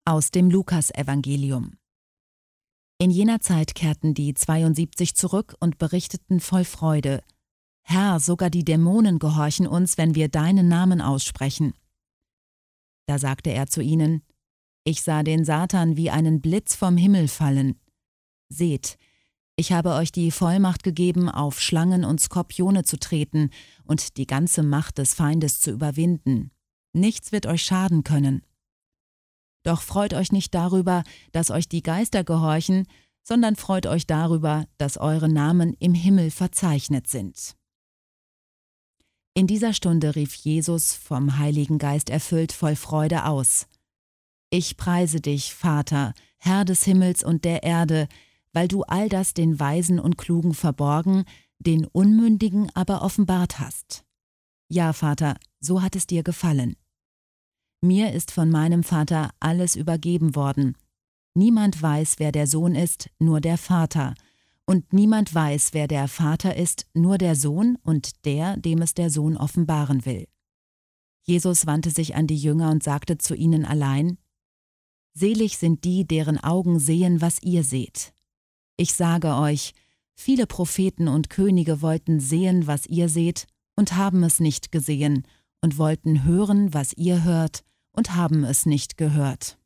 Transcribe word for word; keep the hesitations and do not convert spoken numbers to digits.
Aus dem Lukasevangelium. In jener Zeit kehrten die zweiundsiebzig zurück und berichteten voll Freude: Herr, sogar die Dämonen gehorchen uns, wenn wir deinen Namen aussprechen. Da sagte er zu ihnen: Ich sah den Satan wie einen Blitz vom Himmel fallen. Seht, ich habe euch die Vollmacht gegeben, auf Schlangen und Skorpione zu treten und die ganze Macht des Feindes zu überwinden. Nichts wird euch schaden können. Doch freut euch nicht darüber, dass euch die Geister gehorchen, sondern freut euch darüber, dass eure Namen im Himmel verzeichnet sind. In dieser Stunde rief Jesus, vom Heiligen Geist erfüllt, voll Freude aus: Ich preise dich, Vater, Herr des Himmels und der Erde, weil du all das den Weisen und Klugen verborgen, den Unmündigen aber offenbart hast. Ja, Vater, so hat es dir gefallen. Mir ist von meinem Vater alles übergeben worden. Niemand weiß, wer der Sohn ist, nur der Vater. Und niemand weiß, wer der Vater ist, nur der Sohn und der, dem es der Sohn offenbaren will. Jesus wandte sich an die Jünger und sagte zu ihnen allein: Selig sind die, deren Augen sehen, was ihr seht. Ich sage euch, viele Propheten und Könige wollten sehen, was ihr seht, und haben es nicht gesehen, und wollten hören, was ihr hört, und haben es nicht gehört.